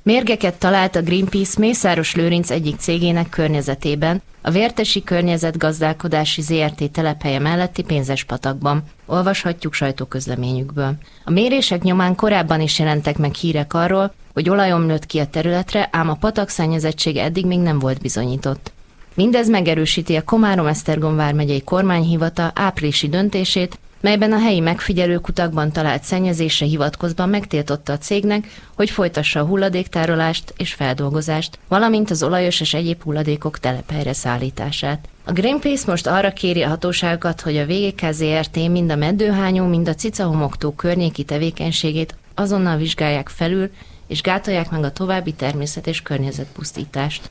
Mérgeket talált a Greenpeace Mészáros Lőrinc egyik cégének környezetében, a Vértesi Környezetgazdálkodási Zrt. Telephelye melletti Pénzespatakban. Olvashatjuk sajtóközleményükből. A mérések nyomán korábban is jelentek meg hírek arról, hogy olaj omlott ki a területre, ám a patakszennyezettség eddig még nem volt bizonyított. Mindez megerősíti a Komárom-Esztergom vármegyei kormányhivatal áprilisi döntését, melyben a helyi megfigyelőkutakban talált szennyezésre hivatkozva megtiltotta a cégnek, hogy folytassa a hulladéktárolást és feldolgozást, valamint az olajos és egyéb hulladékok telephelyre szállítását. A Greenpeace most arra kéri a hatóságokat, hogy a VGK Zrt. Mind a Meddőhányó, mind a Cicahomoktó környéki tevékenységét azonnal vizsgálják felül, és gátolják meg a további természet- és környezetpusztítást.